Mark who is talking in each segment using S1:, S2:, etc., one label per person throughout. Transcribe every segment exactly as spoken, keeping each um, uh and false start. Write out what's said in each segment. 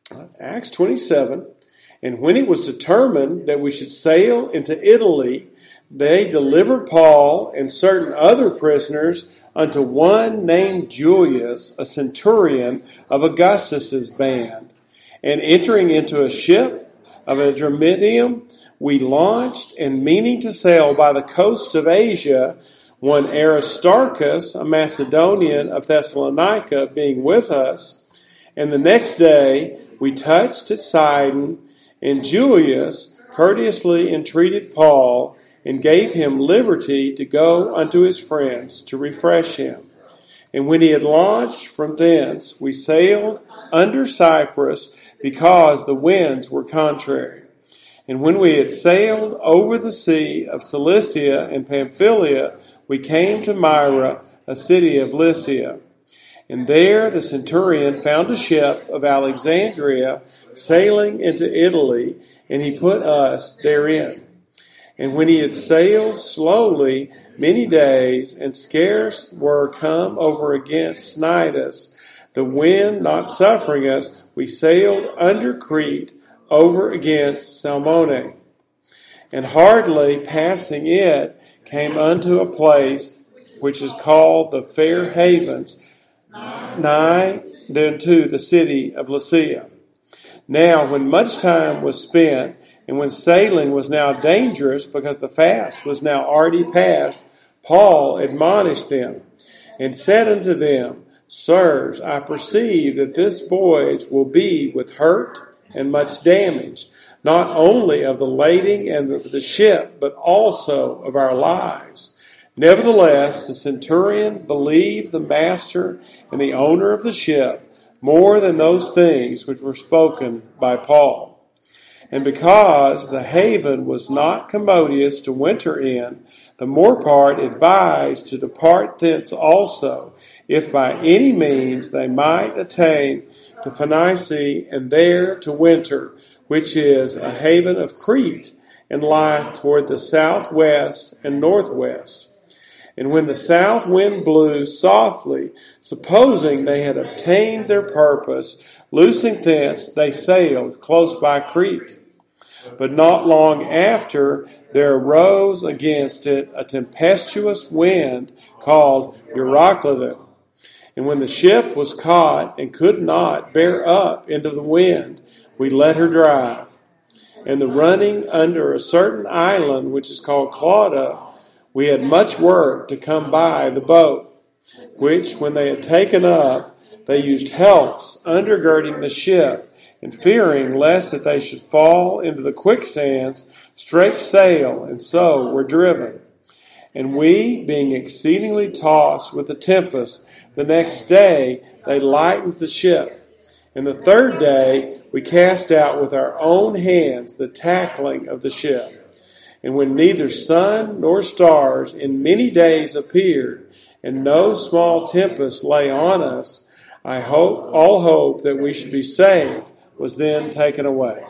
S1: Acts twenty-seven. And when it was determined that we should sail into Italy, they delivered Paul and certain other prisoners unto one named Julius, a centurion of Augustus's band. And entering into a ship of Adramyttium, we launched, and meaning to sail by the coast of Asia, one Aristarchus, a Macedonian of Thessalonica, being with us. And the next day we touched at Sidon, and Julius courteously entreated Paul, and gave him liberty to go unto his friends to refresh him. And when he had launched from thence, we sailed under Cyprus, because the winds were contrary. And when we had sailed over the sea of Cilicia and Pamphylia, we came to Myra, a city of Lycia. And there the centurion found a ship of Alexandria sailing into Italy, and he put us therein. And when he had sailed slowly many days, and scarce were come over against Cnidus, the wind not suffering us, we sailed under Crete over against Salmone. And hardly passing it, came unto a place which is called the Fair Havens, nigh thereunto the city of Lycia. Now, when much time was spent, and when sailing was now dangerous, because the fast was now already past, Paul admonished them, and said unto them, Sirs, I perceive that this voyage will be with hurt and much damage, not only of the lading and of the ship, but also of our lives. Nevertheless, the centurion believed the master and the owner of the ship more than those things which were spoken by Paul. And because the haven was not commodious to winter in, the more part advised to depart thence also, if by any means they might attain to Phoenicia, and there to winter, which is a haven of Crete, and lieth toward the southwest and northwest. And when the south wind blew softly, supposing they had obtained their purpose, loosing thence, they sailed close by Crete. But not long after, there arose against it a tempestuous wind called Euroclydon. And when the ship was caught and could not bear up into the wind, we let her drive. And the running under a certain island, which is called Clauda, we had much work to come by the boat, which, when they had taken up, they used helps undergirding the ship, and fearing lest that they should fall into the quicksands, strake sail, and so were driven. And we, being exceedingly tossed with the tempest, the next day they lightened the ship. And the third day we cast out with our own hands the tackling of the ship. And when neither sun nor stars in many days appeared, and no small tempest lay on us, I hope all hope that we should be saved was then taken away.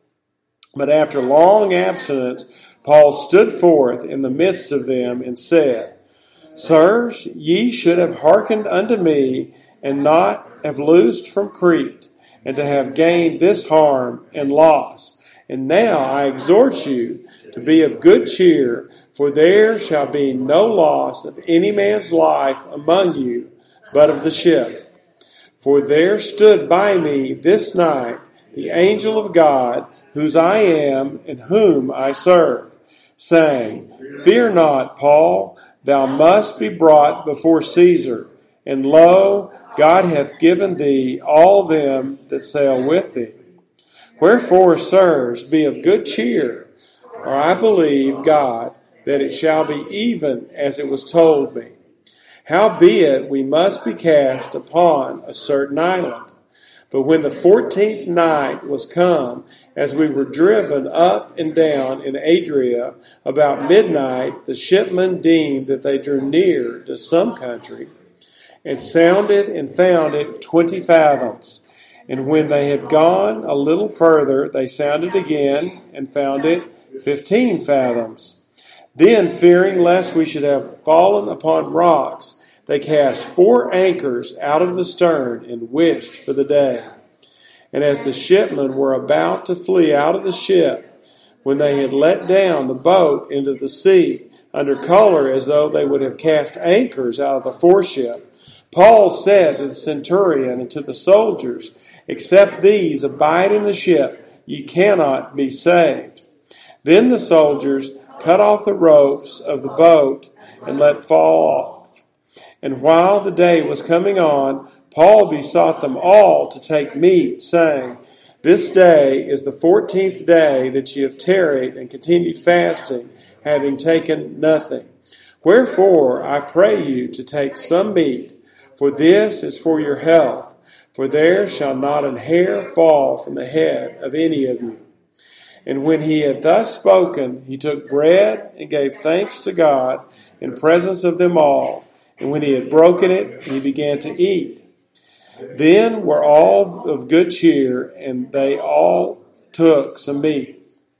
S1: But after long abstinence, Paul stood forth in the midst of them and said, Sirs, ye should have hearkened unto me, and not have loosed from Crete, and to have gained this harm and loss. And now I exhort you to be of good cheer, for there shall be no loss of any man's life among you, but of the ship. For there stood by me this night the angel of God, whose I am and whom I serve, saying, Fear not, Paul, thou must be brought before Caesar. And lo, God hath given thee all them that sail with thee. Wherefore, sirs, be of good cheer, or I believe God that it shall be even as it was told me. Howbeit, we must be cast upon a certain island. But when the fourteenth night was come, as we were driven up and down in Adria, about midnight, the shipmen deemed that they drew near to some country, and sounded and found it twenty fathoms. And when they had gone a little further, they sounded again, and found it fifteen fathoms. Then, fearing lest we should have fallen upon rocks, they cast four anchors out of the stern and wished for the day. And as the shipmen were about to flee out of the ship, when they had let down the boat into the sea, under color as though they would have cast anchors out of the foreship, Paul said to the centurion and to the soldiers, "Except these abide in the ship, ye cannot be saved." Then the soldiers cut off the ropes of the boat and let fall off. And while the day was coming on, Paul besought them all to take meat, saying, "This day is the fourteenth day that ye have tarried and continued fasting, having taken nothing. Wherefore I pray you to take some meat, for this is for your health, for there shall not an hair fall from the head of any of you." And when he had thus spoken, he took bread and gave thanks to God in presence of them all. And when he had broken it, he began to eat. Then were all of good cheer, and they all took some meat.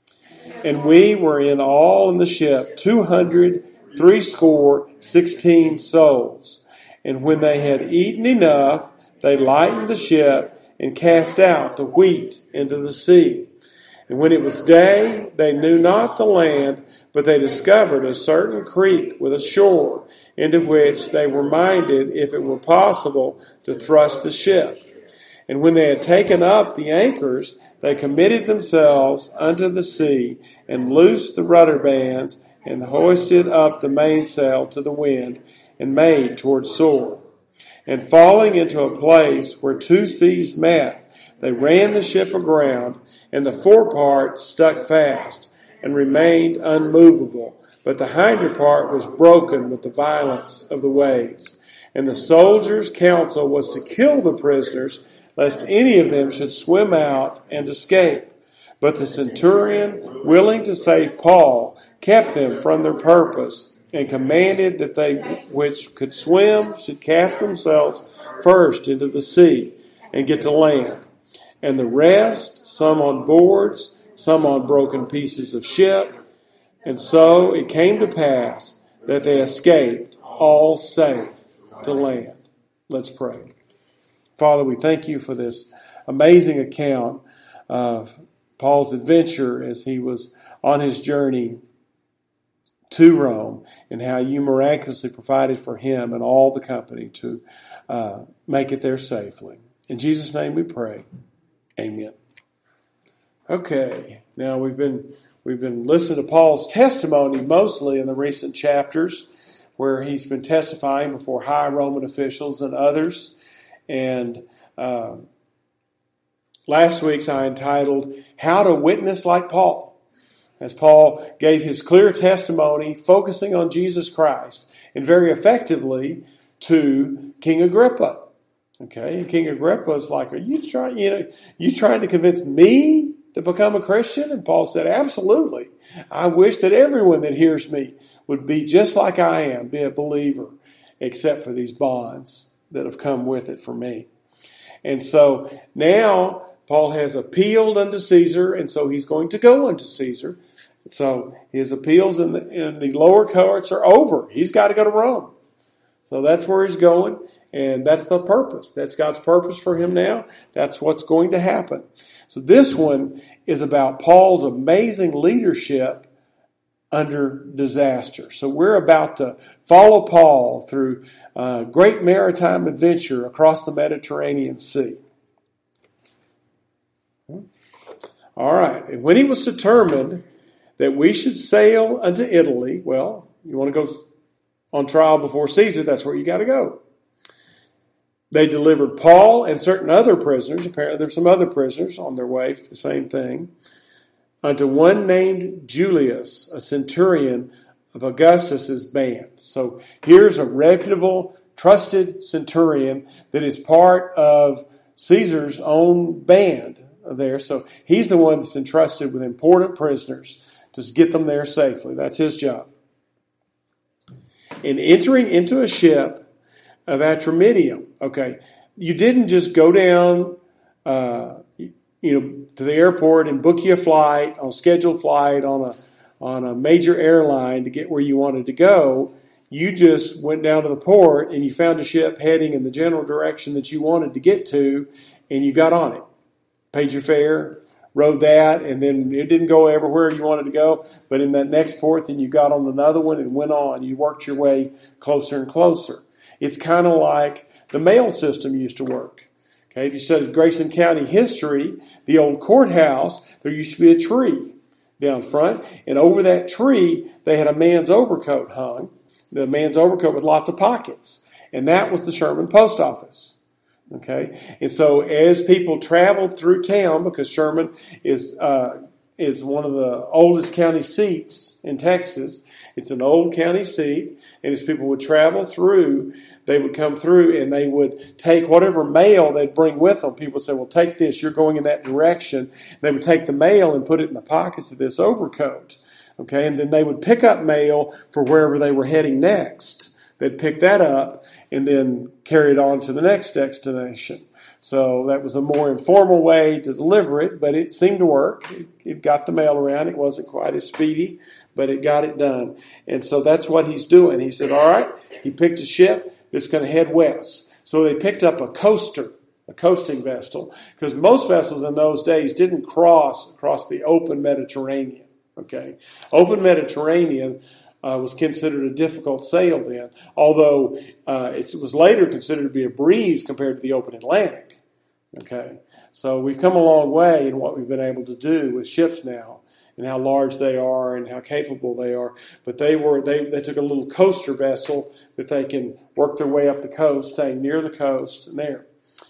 S1: And we were in all in the ship two hundred threescore sixteen souls. And when they had eaten enough, they lightened the ship and cast out the wheat into the sea. And when it was day, they knew not the land, but they discovered a certain creek with a shore, into which they were minded, if it were possible, to thrust the ship. And when they had taken up the anchors, they committed themselves unto the sea, and loosed the rudder bands, and hoisted up the mainsail to the wind, and made toward shore. And falling into a place where two seas met, they ran the ship aground, and the forepart stuck fast, and remained unmovable, but the hinder part was broken with the violence of the waves. And the soldiers' counsel was to kill the prisoners, lest any of them should swim out and escape. But the centurion, willing to save Paul, kept them from their purpose, and commanded that they which could swim should cast themselves first into the sea, and get to land. And the rest, some on boards, some on broken pieces of ship. And so it came to pass that they escaped all safe to land. Let's pray. Father, we thank you for this amazing account of Paul's adventure as he was on his journey to Rome, and how you miraculously provided for him and all the company to uh, make it there safely. In Jesus' name we pray. Amen. Okay, now we've been we've been listening to Paul's testimony mostly in the recent chapters, where he's been testifying before high Roman officials and others. And uh, last week's I entitled "How to Witness Like Paul," as Paul gave his clear testimony, focusing on Jesus Christ, and very effectively to King Agrippa. Okay, and King Agrippa is like, "Are you trying? You know, you trying to convince me to become a Christian?" And Paul said, "Absolutely. I wish that everyone that hears me would be just like I am, be a believer, except for these bonds that have come with it for me." And so now Paul has appealed unto Caesar, and so he's going to go unto Caesar. So his appeals in the, in the lower courts are over. He's got to go to Rome. So that's where he's going, and that's the purpose. That's God's purpose for him now. That's what's going to happen. So this one is about Paul's amazing leadership under disaster. So we're about to follow Paul through a great maritime adventure across the Mediterranean Sea. All right. And when he was determined that we should sail unto Italy, well, you want to go on trial before Caesar, that's where you got to go. They delivered Paul and certain other prisoners, apparently there's some other prisoners on their way for the same thing, unto one named Julius, a centurion of Augustus's band. So here's a reputable, trusted centurion that is part of Caesar's own band there. So he's the one that's entrusted with important prisoners to get them there safely. That's his job. In entering into a ship of Atramidium, okay, you didn't just go down, uh, you know, to the airport and book you a flight, on a scheduled flight, on a on a major airline to get where you wanted to go. You just went down to the port and you found a ship heading in the general direction that you wanted to get to, and you got on it. paid your fare, rode that, and then it didn't go everywhere you wanted to go. But in that next port, then you got on another one and went on. You worked your way closer and closer. It's kind of like the mail system used to work. Okay, if you studied Grayson County history, the old courthouse, there used to be a tree down front, and over that tree, they had a man's overcoat hung, the man's overcoat with lots of pockets, and that was the Sherman Post Office. Okay, and so as people traveled through town, because Sherman is uh, is one of the oldest county seats in Texas, it's an old county seat, and as people would travel through, they would come through and they would take whatever mail they'd bring with them. People would say, well, take this, you're going in that direction. And they would take the mail and put it in the pockets of this overcoat. Okay, and then they would pick up mail for wherever they were heading next. They'd pick that up and then carry it on to the next destination. So that was a more informal way to deliver it, but it seemed to work. It, it got the mail around. It wasn't quite as speedy, but it got it done. And so that's what he's doing. He said, all right, he picked a ship that's going to head west. So they picked up a coaster, a coasting vessel, because most vessels in those days didn't cross across the open Mediterranean. Okay, open Mediterranean Uh, was considered a difficult sail then, although uh, it was later considered to be a breeze compared to the open Atlantic. Okay, so we've come a long way in what we've been able to do with ships now, and how large they are and how capable they are. But they were they they took a little coaster vessel that they can work their way up the coast, staying near the coast and there.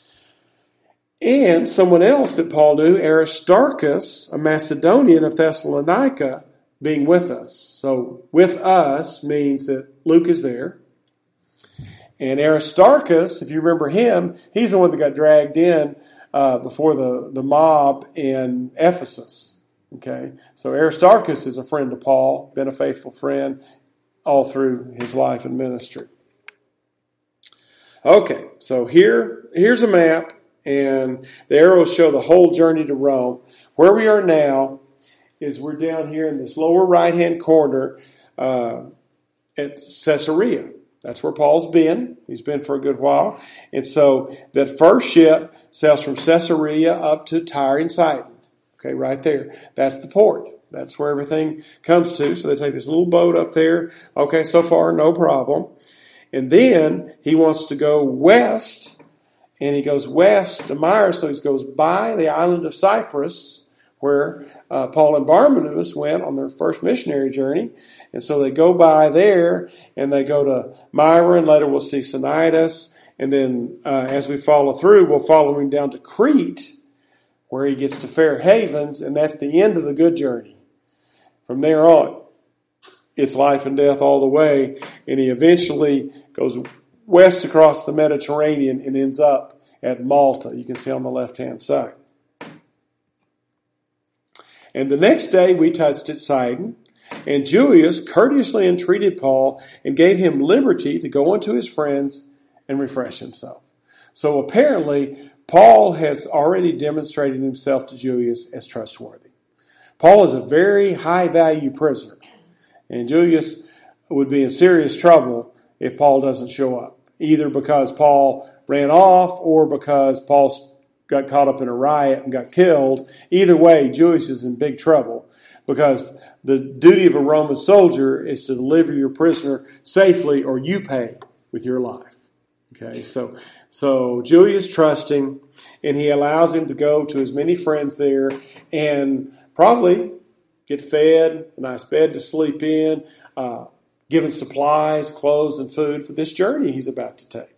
S1: And someone else that Paul knew, Aristarchus, a Macedonian of Thessalonica, being with us. So with us means that Luke is there. And Aristarchus, if you remember him, he's the one that got dragged in uh, before the, the mob in Ephesus. Okay, so Aristarchus is a friend of Paul, been a faithful friend all through his life and ministry. Okay, so here, here's a map, and the arrows show the whole journey to Rome. Where we are now is we're down here in this lower right-hand corner uh, at Caesarea. That's where Paul's been. He's been for a good while. And so that first ship sails from Caesarea up to Tyre and Sidon. Okay, right there. That's the port. That's where everything comes to. So they take this little boat up there. Okay, so far, no problem. And then he wants to go west, and he goes west to Myra. So he goes by the island of Cyprus, where uh, Paul and Barnabas went on their first missionary journey. And so they go by there, and they go to Myra, and later we'll see Cnidus. And then uh, as we follow through, we'll follow him down to Crete, where he gets to Fair Havens, and that's the end of the good journey. From there on, it's life and death all the way, and he eventually goes west across the Mediterranean and ends up at Malta. You can see on the left-hand side. And the next day we touched at Sidon, and Julius courteously entreated Paul and gave him liberty to go unto his friends and refresh himself. So apparently, Paul has already demonstrated himself to Julius as trustworthy. Paul is a very high-value prisoner, and Julius would be in serious trouble if Paul doesn't show up, either because Paul ran off or because Paul got caught up in a riot and got killed. Either way, Julius is in big trouble, because the duty of a Roman soldier is to deliver your prisoner safely, or you pay with your life. Okay, so so Julius trusts him, and he allows him to go to his many friends there and probably get fed, a nice bed to sleep in, uh, given supplies, clothes, and food for this journey he's about to take.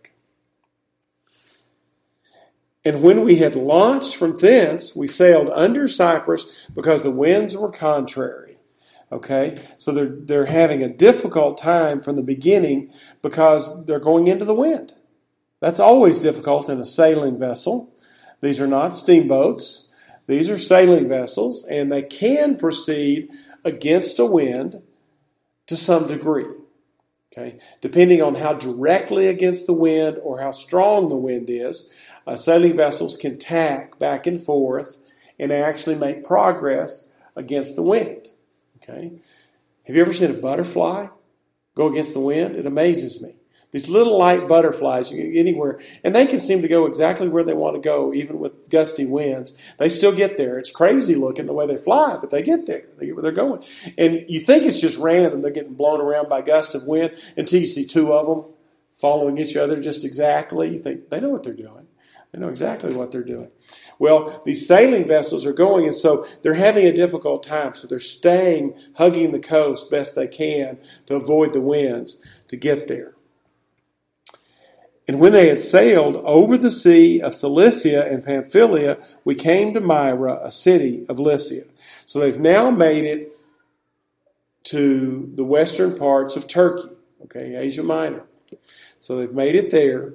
S1: And when we had launched from thence, we sailed under Cyprus because the winds were contrary. Okay, so they're they're having a difficult time from the beginning because they're going into the wind. That's always difficult in a sailing vessel. These are not steamboats. These are sailing vessels, and they can proceed against a wind to some degree. Okay, depending on how directly against the wind or how strong the wind is, uh, sailing vessels can tack back and forth and actually make progress against the wind. Okay, have you ever seen a butterfly go against the wind? It amazes me. These little light butterflies, you can get anywhere. And they can seem to go exactly where they want to go, even with gusty winds. They still get there. It's crazy looking the way they fly, but they get there. They get where they're going. And you think it's just random. They're getting blown around by gusts of wind until you see two of them following each other just exactly. You think they know what they're doing. They know exactly what they're doing. Well, these sailing vessels are going, and so they're having a difficult time. So they're staying, hugging the coast best they can to avoid the winds to get there. And when they had sailed over the sea of Cilicia and Pamphylia, we came to Myra, a city of Lycia. So they've now made it to the western parts of Turkey, okay, Asia Minor. So they've made it there.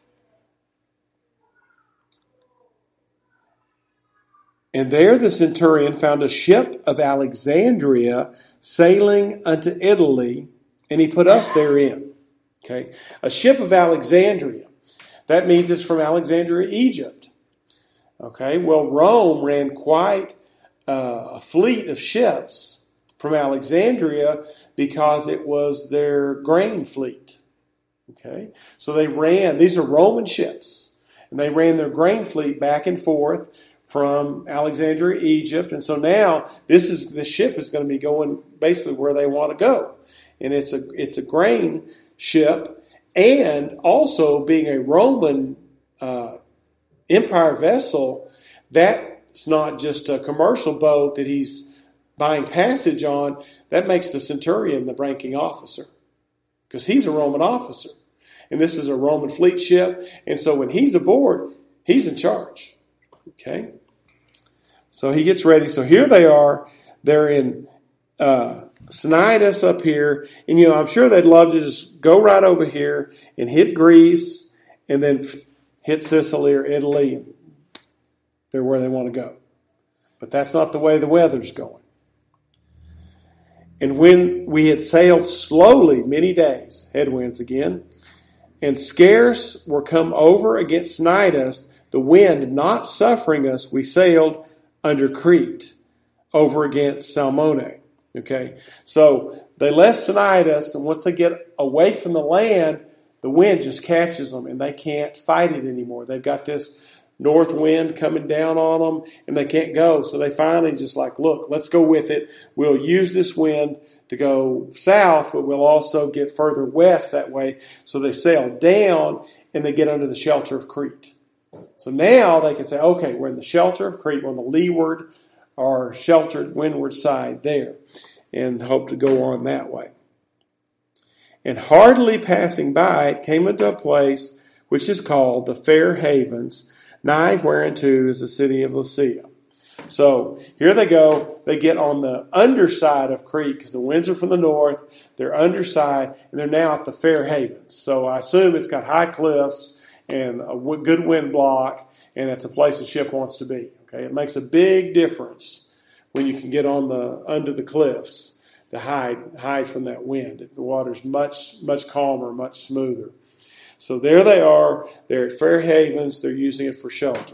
S1: And there the centurion found a ship of Alexandria sailing unto Italy, and he put us therein. Okay, a ship of Alexandria. That means it's from Alexandria, Egypt. Okay, well, Rome ran quite uh, a fleet of ships from Alexandria because it was their grain fleet. Okay, so they ran, these are Roman ships, and they ran their grain fleet back and forth from Alexandria, Egypt. And so now this is the ship is going to be going basically where they want to go. And it's a it's a grain ship, and also being a Roman uh, Empire vessel, that's not just a commercial boat that he's buying passage on. That makes the centurion the ranking officer because he's a Roman officer. And this is a Roman fleet ship. And so when he's aboard, he's in charge. Okay? So he gets ready. So here they are. They're in uh, Cnidus up here. And, you know, I'm sure they'd love to just go right over here and hit Greece and then hit Sicily or Italy. They're where they want to go. But that's not the way the weather's going. And when we had sailed slowly many days, headwinds again, and scarce were come over against Cnidus, the wind not suffering us, we sailed under Crete over against Salmone. Okay, so they left Cnidus, and once they get away from the land, the wind just catches them, and they can't fight it anymore. They've got this north wind coming down on them, and they can't go. So they finally just like, look, let's go with it. We'll use this wind to go south, but we'll also get further west that way. So they sail down, and they get under the shelter of Crete. So now they can say, okay, we're in the shelter of Crete. We're on the leeward or sheltered windward side there, and hope to go on that way. And hardly passing by it, came into a place which is called the Fair Havens, nigh whereunto is the city of Lasea. So here they go. They get on the underside of Crete because the winds are from the north. They're underside, and they're now at the Fair Havens. So I assume it's got high cliffs and a good wind block, and it's a place a ship wants to be. Okay, it makes a big difference when you can get on the under the cliffs to hide hide from that wind. The water's much much calmer, much smoother. So there they are. They're at Fair Havens. They're using it for shelter.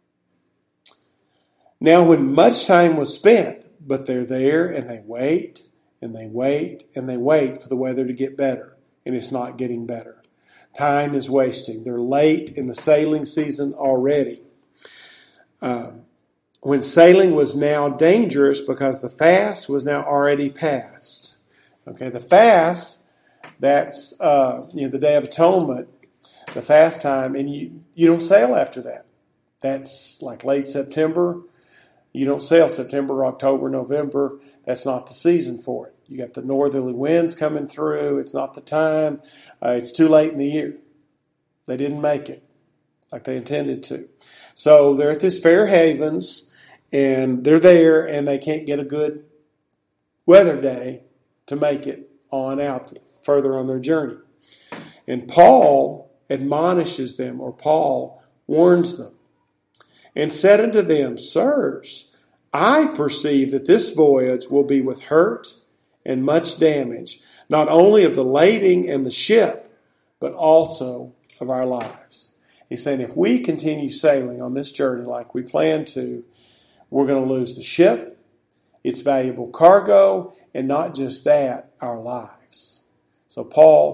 S1: Now, when much time was spent, but they're there and they wait and they wait and they wait for the weather to get better, and it's not getting better. Time is wasting. They're late in the sailing season already. Um, when sailing was now dangerous because the fast was now already past. Okay, the fast, that's uh, you know, the Day of Atonement, the fast time, and you, you don't sail after that. That's like late September. You don't sail September, October, November. That's not the season for it. You got the northerly winds coming through. It's not the time. Uh, it's too late in the year. They didn't make it like they intended to. So they're at this Fair Havens, and they're there, and they can't get a good weather day to make it on out further on their journey. And Paul admonishes them, or Paul warns them, and said unto them, Sirs, I perceive that this voyage will be with hurt and much damage, not only of the lading and the ship, but also of our lives. He's saying if we continue sailing on this journey like we plan to, we're going to lose the ship, its valuable cargo, and not just that, our lives. So Paul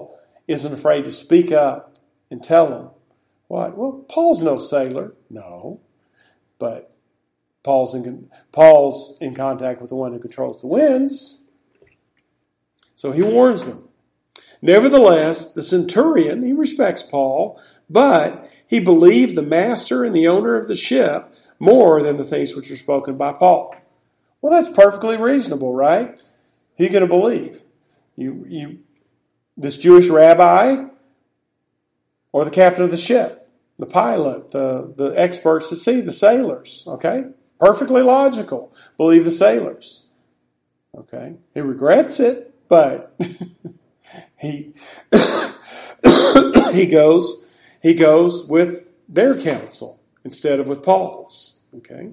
S1: isn't afraid to speak up and tell them, what? Well, Paul's no sailor. No. But Paul's in, Paul's in contact with the one who controls the winds. So he warns them. Nevertheless, the centurion, he respects Paul, but he believed the master and the owner of the ship more than the things which were spoken by Paul. Well, that's perfectly reasonable, right? Who are you going to believe? You, you, this Jewish rabbi or the captain of the ship, the pilot, the, the experts at sea, the sailors, okay? Perfectly logical. Believe the sailors, okay? He regrets it, but he he goes he goes with their counsel instead of with Paul's, okay?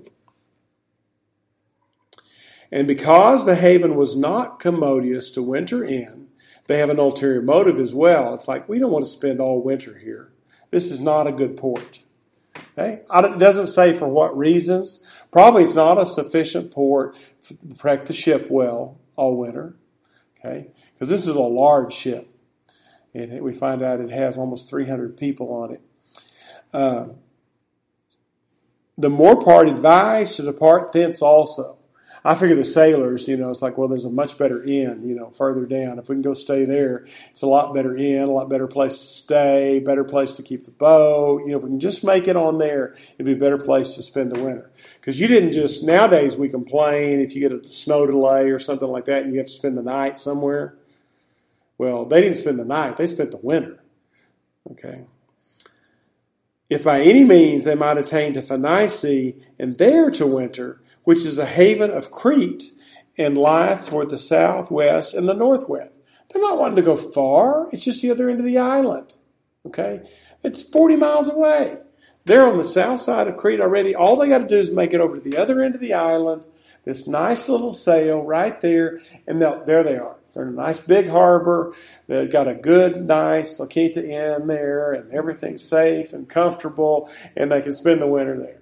S1: And because the haven was not commodious to winter in, they have an ulterior motive as well. It's like, we don't want to spend all winter here. This is not a good port. Okay? It doesn't say for what reasons. Probably it's not a sufficient port to protect the ship well all winter. Okay? Because this is a large ship. And we find out it has almost three hundred people on it. Uh, the more part advised to depart thence also. I figure the sailors, you know, it's like, well, there's a much better inn, you know, further down. If we can go stay there, it's a lot better inn, a lot better place to stay, better place to keep the boat. You know, if we can just make it on there, it'd be a better place to spend the winter. Because you didn't just, nowadays we complain if you get a snow delay or something like that and you have to spend the night somewhere. Well, they didn't spend the night, they spent the winter. Okay. If by any means they might attain to Phoenicia and there to winter, which is a haven of Crete, and lieth toward the southwest and the northwest. They're not wanting to go far. It's just the other end of the island. Okay? It's forty miles away. They're on the south side of Crete already. All they got to do is make it over to the other end of the island, this nice little sail right there, and there they are. They're in a nice big harbor. They've got a good, nice La Quinta Inn there, and everything's safe and comfortable, and they can spend the winter there.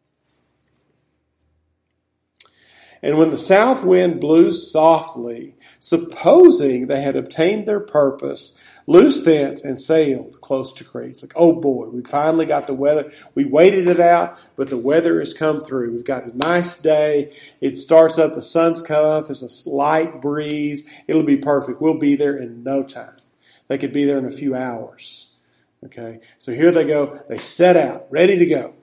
S1: And when the south wind blew softly, supposing they had obtained their purpose, loosed thence and sailed close to Crete. It's like, oh boy, we finally got the weather. We waited it out, but the weather has come through. We've got a nice day. It starts up, the sun's come up, there's a light breeze. It'll be perfect. We'll be there in no time. They could be there in a few hours. Okay, so here they go. They set out, ready to go.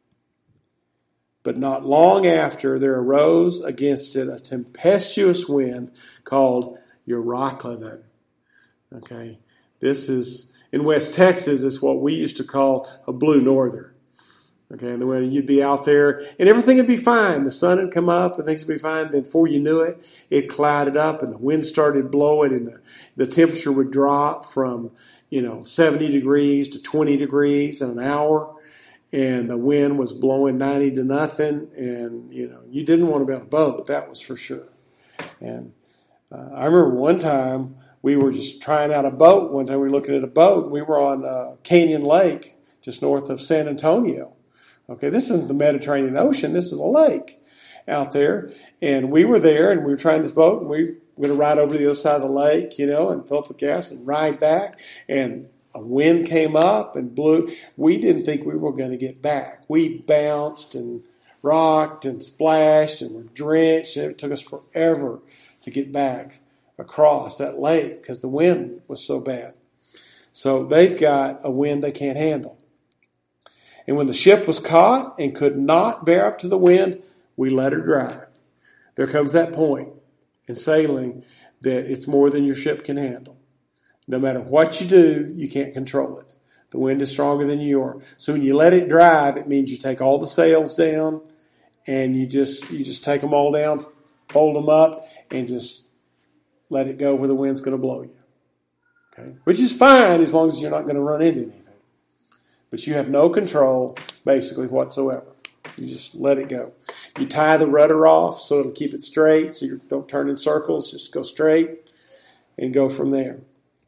S1: But not long after, there arose against it a tempestuous wind called Euroclydon. Okay, this is, in West Texas, it's what we used to call a blue norther. Okay, and when you'd be out there, and everything would be fine. The sun would come up, and things would be fine. Then before you knew it, it clouded up, and the wind started blowing, and the, the temperature would drop from, you know, seventy degrees to twenty degrees in an hour. And the wind was blowing ninety to nothing, and you know you didn't want to be on a boat. That was for sure. And uh, I remember one time we were just trying out a boat. One time we were looking at a boat, and we were on uh, Canyon Lake, just north of San Antonio. Okay, this isn't the Mediterranean Ocean. This is a lake out there, and we were there, and we were trying this boat, and we were going to ride over to the other side of the lake, you know, and fill up with gas and ride back, and a wind came up and blew. We didn't think we were going to get back. We bounced and rocked and splashed and were drenched. And it took us forever to get back across that lake because the wind was so bad. So they've got a wind they can't handle. And when the ship was caught and could not bear up to the wind, we let her drive. There comes that point in sailing that it's more than your ship can handle. No matter what you do, you can't control it. The wind is stronger than you are. So when you let it drive, it means you take all the sails down and you just you just take them all down, fold them up, and just let it go where the wind's going to blow you. Okay? Which is fine as long as you're not going to run into anything. But you have no control, basically, whatsoever. You just let it go. You tie the rudder off so it'll keep it straight, so you don't turn in circles. Just go straight and go from there.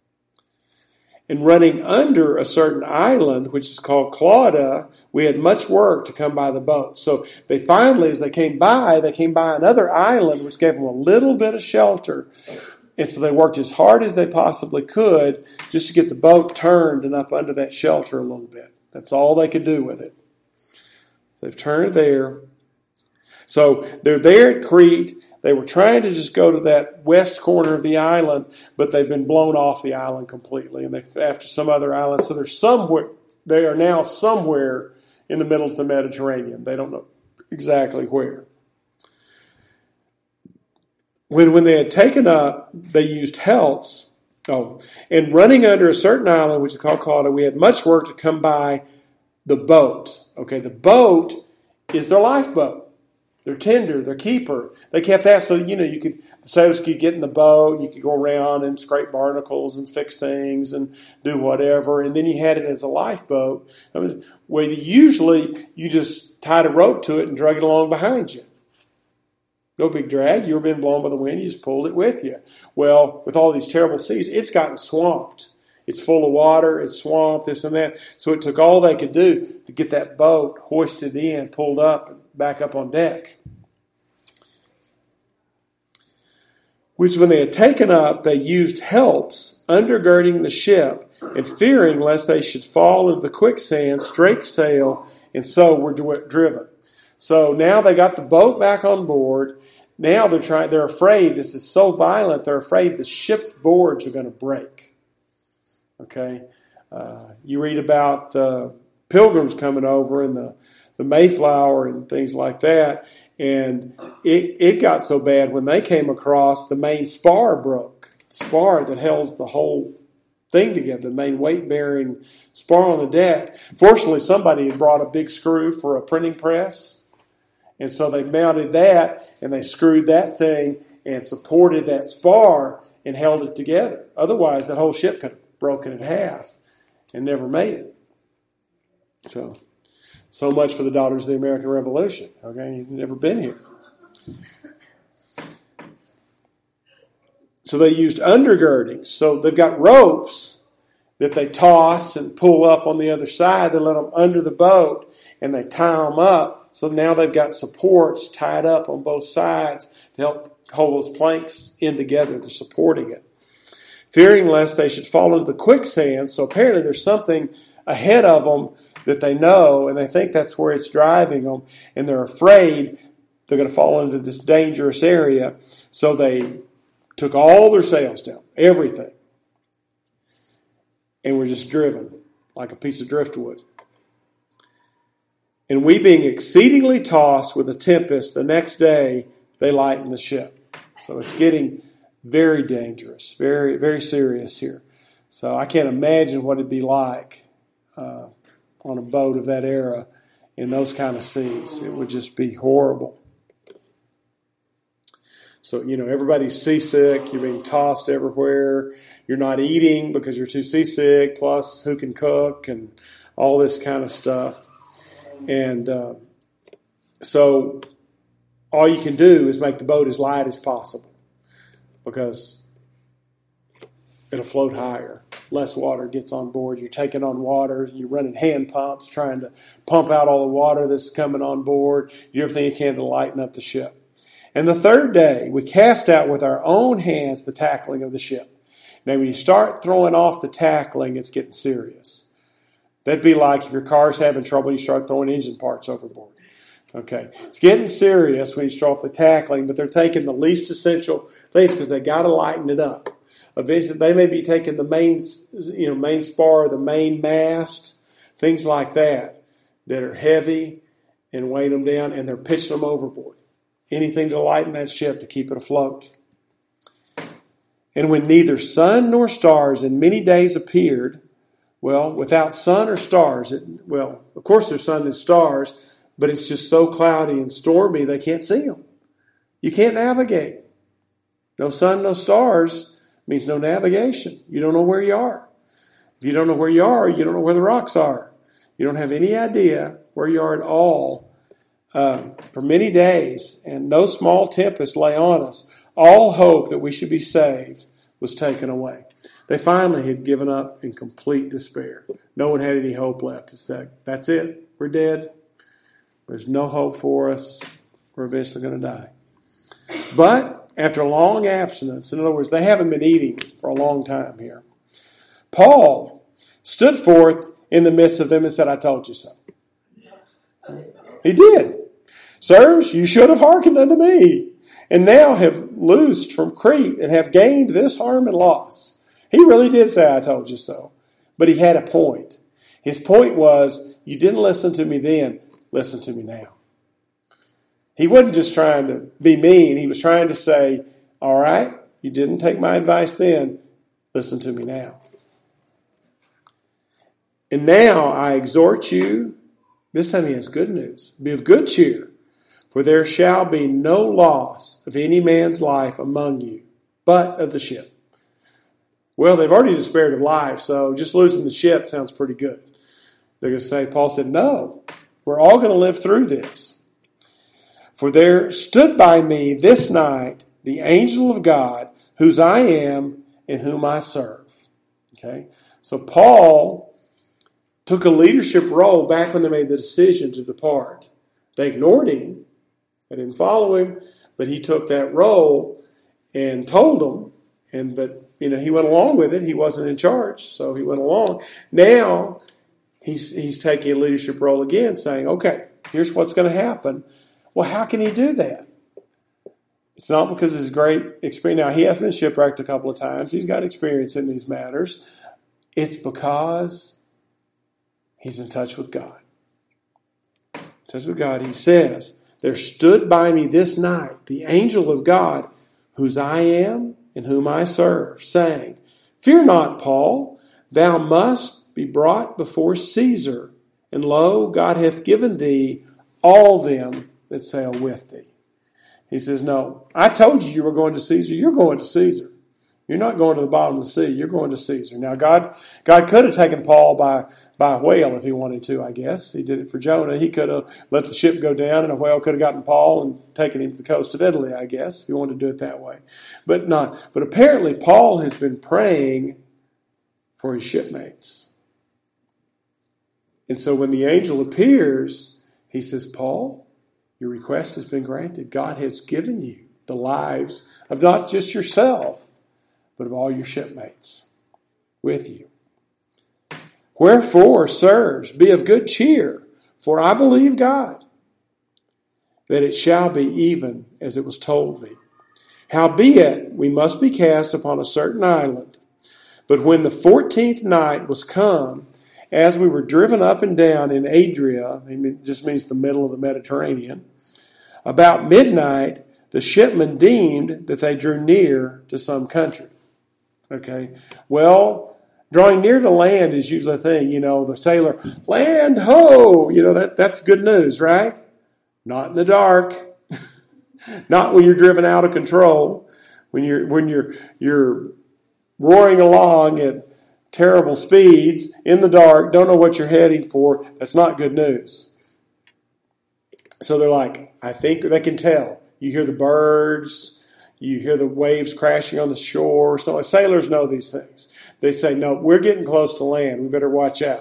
S1: And running under a certain island, which is called Clauda, we had much work to come by the boat. So they finally, as they came by, they came by another island, which gave them a little bit of shelter. And so they worked as hard as they possibly could just to get the boat turned and up under that shelter a little bit. That's all they could do with it. So they've turned there. So they're there at Crete. They were trying to just go to that west corner of the island, but they've been blown off the island completely, and they after some other island. So they're somewhere. They are now somewhere in the middle of the Mediterranean. They don't know exactly where. When when they had taken up, they used helps. Oh, and running under a certain island, which is called Clauda, we had much work to come by the boat. Okay, the boat is their lifeboat. Their tender, their keeper. They kept that so, you know, you could, the sailors could get in the boat, and you could go around and scrape barnacles and fix things and do whatever. And then you had it as a lifeboat. I mean, where usually you just tied a rope to it and drug it along behind you. No big drag. You were being blown by the wind. You just pulled it with you. Well, with all these terrible seas, it's gotten swamped. It's full of water. It's swamped, this and that. So it took all they could do to get that boat hoisted in, pulled up, and back up on deck. Which when they had taken up, they used helps undergirding the ship, and fearing lest they should fall into the quicksand, strake sail, and so were driven. So now they got the boat back on board. Now they're trying. They're afraid. This is so violent. They're afraid the ship's boards are going to break. Okay, uh, you read about the Pilgrims coming over and the the Mayflower and things like that, and it it got so bad when they came across, the main spar broke. The spar that holds the whole thing together, the main weight-bearing spar on the deck. Fortunately, somebody had brought a big screw for a printing press, and so they mounted that, and they screwed that thing and supported that spar and held it together. Otherwise, that whole ship could have broken in half and never made it. So, so much for the Daughters of the American Revolution. Okay, you've never been here. So they used undergirdings. So they've got ropes that they toss and pull up on the other side. They let them under the boat, and they tie them up. So now they've got supports tied up on both sides to help hold those planks in together. They're supporting it. Fearing lest they should fall into the quicksand. So apparently there's something ahead of them that they know, and they think that's where it's driving them, and they're afraid they're going to fall into this dangerous area. So they took all their sails down, everything, and were just driven like a piece of driftwood. And we being exceedingly tossed with a tempest, the next day they lightened the ship. So it's getting very dangerous, very, very serious here. So I can't imagine what it'd be like uh, on a boat of that era in those kind of seas. It would just be horrible. So, you know, everybody's seasick. You're being tossed everywhere. You're not eating because you're too seasick, plus who can cook and all this kind of stuff. And uh, so all you can do is make the boat as light as possible because it'll float higher. Less water gets on board. You're taking on water. You're running hand pumps trying to pump out all the water that's coming on board. You do everything you can to lighten up the ship. And the third day, we cast out with our own hands the tackling of the ship. Now, when you start throwing off the tackling, it's getting serious. That'd be like if your car's having trouble, you start throwing engine parts overboard. Okay, it's getting serious when you start off the tackling, but they're taking the least essential things because they got to lighten it up. Eventually, they may be taking the main, you know, main spar, the main mast, things like that, that are heavy and weighing them down, and they're pitching them overboard. Anything to lighten that ship to keep it afloat. And when neither sun nor stars in many days appeared, well, without sun or stars, it, well, of course there's sun and stars, but it's just so cloudy and stormy they can't see them. You can't navigate. No sun, no stars means no navigation. You don't know where you are. If you don't know where you are, you don't know where the rocks are. You don't have any idea where you are at all uh, for many days, and no small tempest lay on us. All hope that we should be saved was taken away. They finally had given up in complete despair. No one had any hope left to say, that's it, we're dead. There's no hope for us. We're eventually going to die. But after a long abstinence, in other words, they haven't been eating for a long time here, Paul stood forth in the midst of them and said, I told you so. He did. Sirs, you should have hearkened unto me, and now have loosed from Crete and have gained this harm and loss. He really did say, I told you so. But he had a point. His point was, you didn't listen to me then, listen to me now. He wasn't just trying to be mean. He was trying to say, all right, you didn't take my advice then, listen to me now. And now I exhort you, this time he has good news, be of good cheer, for there shall be no loss of any man's life among you, but of the ship. Well, they've already despaired of life, so just losing the ship sounds pretty good. They're going to say, Paul said, no, we're all going to live through this. For there stood by me this night the angel of God, whose I am and whom I serve. Okay, so Paul took a leadership role back when they made the decision to depart. They ignored him. They didn't follow him, but he took that role and told them. And but you know he went along with it. He wasn't in charge, so he went along. Now he's he's taking a leadership role again, saying, "Okay, here's what's going to happen." Well, how can he do that? It's not because of his great experience. Now he has been shipwrecked a couple of times. He's got experience in these matters. It's because he's in touch with God. In touch with God, he says, there stood by me this night the angel of God, whose I am and whom I serve, saying, fear not, Paul, thou must be brought before Caesar, and lo, God hath given thee all them that sail with thee. He says, no, I told you you were going to Caesar. You're going to Caesar. You're not going to the bottom of the sea. You're going to Caesar. Now, God God could have taken Paul by, by a whale if he wanted to, I guess. He did it for Jonah. He could have let the ship go down, and a whale could have gotten Paul and taken him to the coast of Italy, I guess, if he wanted to do it that way. But not. But apparently, Paul has been praying for his shipmates. And so when the angel appears, he says, Paul, your request has been granted. God has given you the lives of not just yourself, but of all your shipmates with you. Wherefore, sirs, be of good cheer, for I believe God, that it shall be even as it was told me. Howbeit, we must be cast upon a certain island. But when the fourteenth night was come, as we were driven up and down in Adria, it just means the middle of the Mediterranean, about midnight, the shipmen deemed that they drew near to some country. Okay, well, drawing near to land is usually a thing. You know, the sailor, land ho! You know, that, that's good news, right? Not in the dark. Not when you're driven out of control. When you're when you're you're roaring along at terrible speeds in the dark, don't know what you're heading for. That's not good news. So they're like, I think they can tell. You hear the birds. You hear the waves crashing on the shore. So sailors know these things. They say, no, we're getting close to land. We better watch out.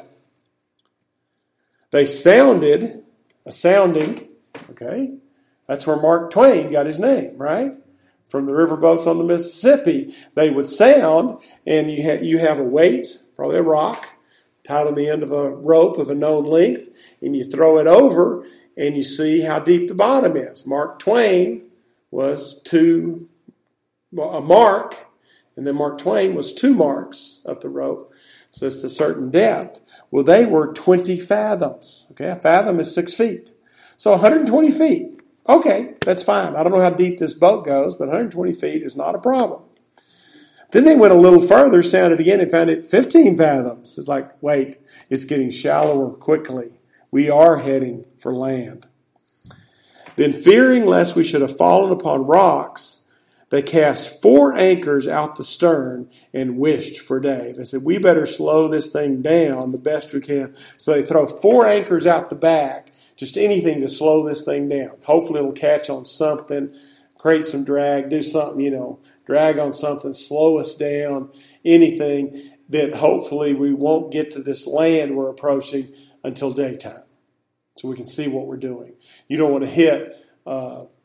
S1: They sounded a sounding, okay? That's where Mark Twain got his name, right? From the riverboats on the Mississippi. They would sound, and you, ha- you have a weight, probably a rock, tied on the end of a rope of a known length, and you throw it over, and you see how deep the bottom is. Mark Twain was two, a mark, and then Mark Twain was two marks up the rope. So it's the certain depth. Well, they were twenty fathoms. Okay, a fathom is six feet. So one hundred twenty feet. Okay, that's fine. I don't know how deep this boat goes, but one hundred twenty feet is not a problem. Then they went a little further, sounded again, and found it fifteen fathoms. It's like, wait, it's getting shallower quickly. We are heading for land. Then, fearing lest we should have fallen upon rocks, they cast four anchors out the stern and wished for day. They said, we better slow this thing down the best we can. So they throw four anchors out the back, just anything to slow this thing down. Hopefully it'll catch on something, create some drag, do something, you know, drag on something, slow us down, anything that hopefully we won't get to this land we're approaching until daytime. So we can see what we're doing. You don't want to hit uh,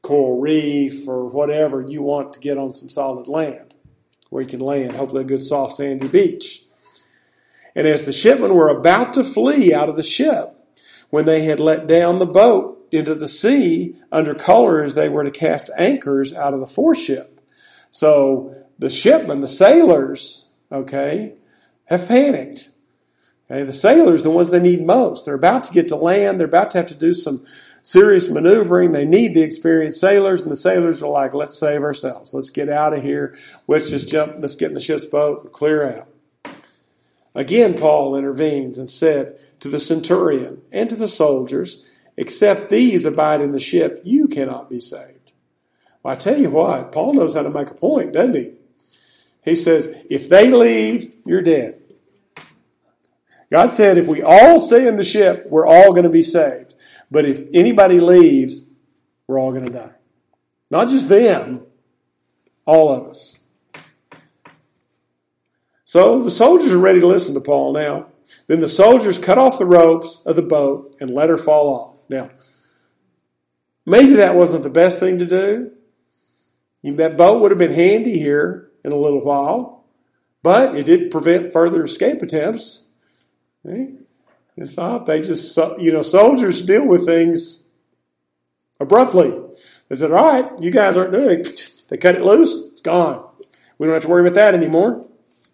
S1: coral reef or whatever you want to get on some solid land where you can land, hopefully a good soft sandy beach. And as the shipmen were about to flee out of the ship, when they had let down the boat into the sea under color as they were to cast anchors out of the foreship. So the shipmen, the sailors, okay, have panicked. Okay, the sailors, the ones they need most. They're about to get to land. They're about to have to do some serious maneuvering. They need the experienced sailors, and the sailors are like, let's save ourselves. Let's get out of here. Let's just jump. Let's get in the ship's boat and clear out. Again, Paul intervenes and said to the centurion and to the soldiers, except these abide in the ship, you cannot be saved. Well, I tell you what, Paul knows how to make a point, doesn't he? He says, if they leave, you're dead. God said if we all stay in the ship, we're all going to be saved. But if anybody leaves, we're all going to die. Not just them, all of us. So the soldiers are ready to listen to Paul now. Then the soldiers cut off the ropes of the boat and let her fall off. Now, maybe that wasn't the best thing to do. That boat would have been handy here in a little while, but it did prevent further escape attempts. Okay? It's not, they just, you know, soldiers deal with things abruptly. They said, all right, you guys aren't doing it. They cut it loose, it's gone. We don't have to worry about that anymore.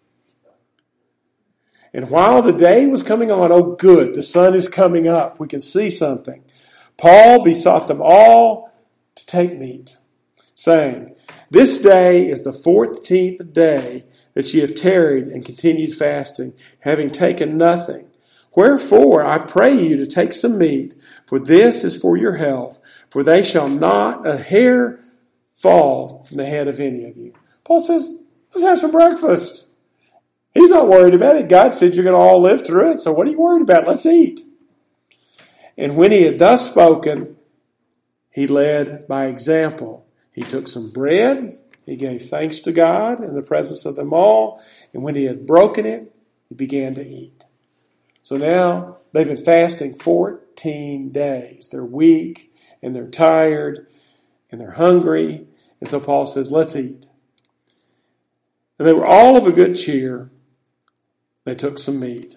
S1: And while the day was coming on, oh good, the sun is coming up. We can see something. Paul besought them all to take meat, saying, this day is the fourteenth day that ye have tarried and continued fasting, having taken nothing. Wherefore I pray you to take some meat, for this is for your health, for they shall not a hair fall from the head of any of you. Paul says, let's have some breakfast. He's not worried about it. God said you're going to all live through it, so what are you worried about? Let's eat. And when he had thus spoken, he led by example. He took some bread, he gave thanks to God in the presence of them all, and when he had broken it, he began to eat. So now they've been fasting fourteen days. They're weak, and they're tired, and they're hungry, and so Paul says, let's eat. And they were all of a good cheer. They took some meat.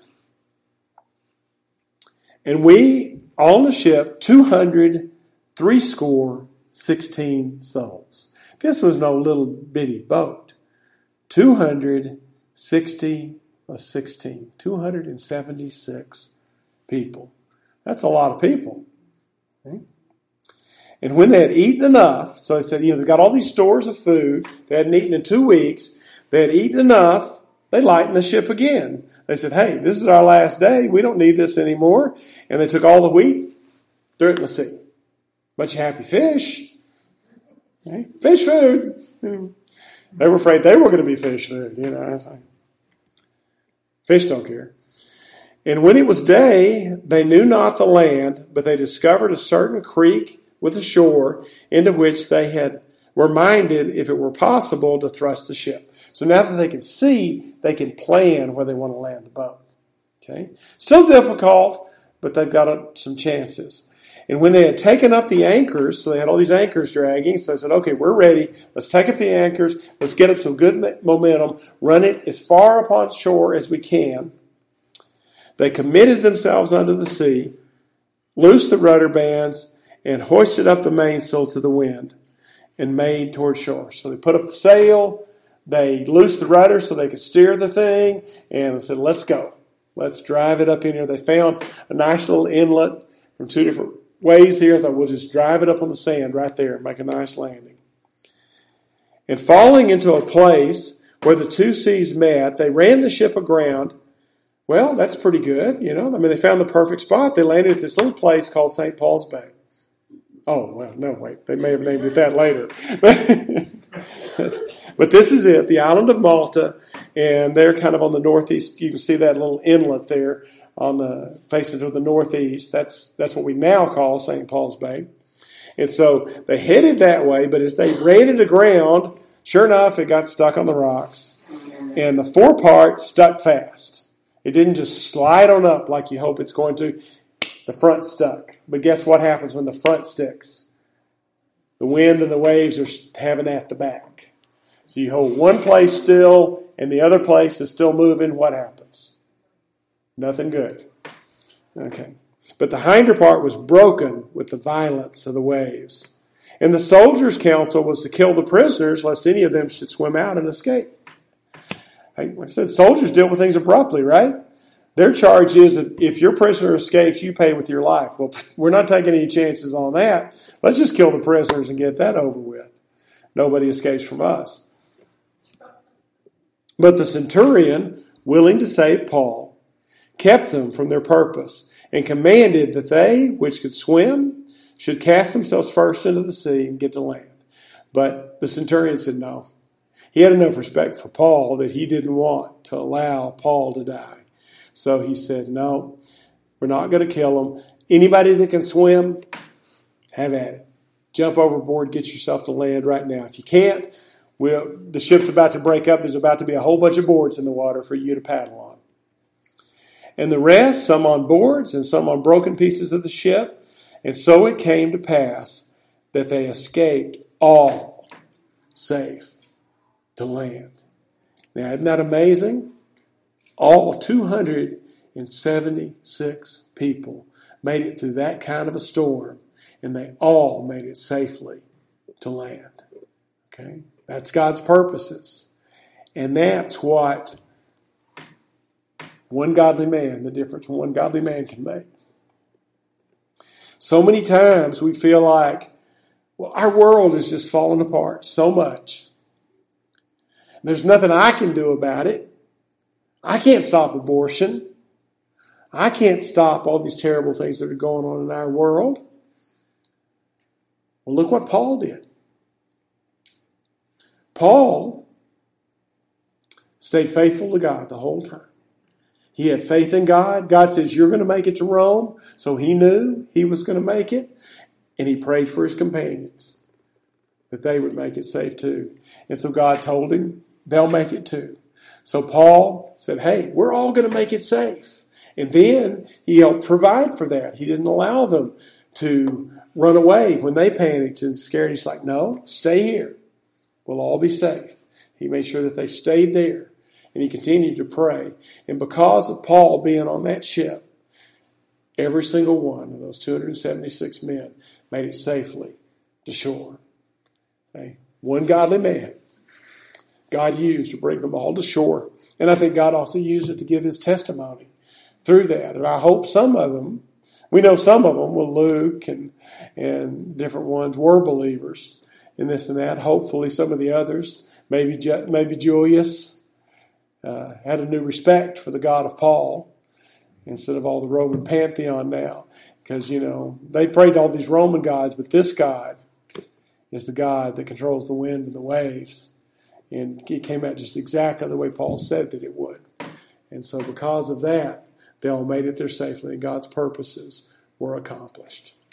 S1: And we, on the ship, two hundred, three score, sixteen souls. This was no little bitty boat. two hundred sixty plus sixteen. two hundred seventy-six people. That's a lot of people. Okay? And when they had eaten enough, so I said, you know, they've got all these stores of food. They hadn't eaten in two weeks. They had eaten enough. They lightened the ship again. They said, hey, this is our last day. We don't need this anymore. And they took all the wheat, threw it in the sea. Bunch of happy fish. Okay? Fish food. They were afraid they were going to be fish food. You know, I was like, fish don't care. And when it was day, they knew not the land, but they discovered a certain creek with a shore into which they had were minded, if it were possible, to thrust the ship. So now that they can see, they can plan where they want to land the boat. Okay, still difficult, but they've got some chances. And when they had taken up the anchors, so they had all these anchors dragging, so they said, okay, we're ready. Let's take up the anchors. Let's get up some good momentum. Run it as far upon shore as we can. They committed themselves unto the sea, loosed the rudder bands, and hoisted up the mainsail to the wind, and made toward shore. So they put up the sail, they loosed the rudder so they could steer the thing, and they said, let's go. Let's drive it up in here. They found a nice little inlet from two different ways here. I thought, we'll just drive it up on the sand right there and make a nice landing. And falling into a place where the two seas met, they ran the ship aground. Well, that's pretty good, you know. I mean, they found the perfect spot. They landed at this little place called Saint Paul's Bay. Oh, well, no, wait. They may have named it that later. But this is it, the island of Malta, and they're kind of on the northeast. You can see that little inlet there on the facing to the northeast. That's that's what we now call Saint Paul's Bay. And so they headed that way, but as they ran it aground, sure enough, it got stuck on the rocks. And the forepart stuck fast. It didn't just slide on up like you hope it's going to. The front stuck. But guess what happens when the front sticks? the wind and the waves are having at the back. So you hold one place still and the other place is still moving, what happens? Nothing good. Okay. But the hinder part was broken with the violence of the waves. And the soldiers' counsel was to kill the prisoners, lest any of them should swim out and escape. Like I said, soldiers deal with things abruptly, right? Their charge is that if your prisoner escapes, you pay with your life. Well, we're not taking any chances on that. Let's just kill the prisoners and get that over with. Nobody escapes from us. But the centurion, willing to save Paul, kept them from their purpose and commanded that they which could swim should cast themselves first into the sea and get to land. But the centurion said no. He had enough respect for Paul that he didn't want to allow Paul to die. So he said, no, we're not going to kill him. Anybody that can swim, have at it. Jump overboard, get yourself to land right now. If you can't, we'll, the ship's about to break up. There's about to be a whole bunch of boards in the water for you to paddle on. And the rest, some on boards and some on broken pieces of the ship. And so it came to pass that they escaped all safe to land. Now, isn't that amazing? All two hundred seventy-six people made it through that kind of a storm, and they all made it safely to land. Okay? That's God's purposes. And that's what one godly man, the difference one godly man can make. So many times we feel like, well, our world is just falling apart so much. There's nothing I can do about it. I can't stop abortion. I can't stop all these terrible things that are going on in our world. Well, look what Paul did. Paul stayed faithful to God the whole time. He had faith in God. God says, you're going to make it to Rome. So he knew he was going to make it. And he prayed for his companions that they would make it safe too. And so God told him, they'll make it too. So Paul said, hey, we're all going to make it safe. And then he helped provide for that. He didn't allow them to run away when they panicked and scared. He's like, no, stay here. We'll all be safe. He made sure that they stayed there. And he continued to pray. And because of Paul being on that ship, every single one of those two hundred seventy-six men made it safely to shore. Okay? One godly man God used to bring them all to shore. And I think God also used it to give his testimony through that. And I hope some of them, we know some of them, well, Luke and, and different ones were believers in this and that. Hopefully some of the others, maybe, maybe Julius, uh, had a new respect for the God of Paul instead of all the Roman pantheon now. Because, you know, they prayed to all these Roman gods, but this God is the God that controls the wind and the waves. And it came out just exactly the way Paul said that it would. And so because of that, they all made it there safely, and God's purposes were accomplished.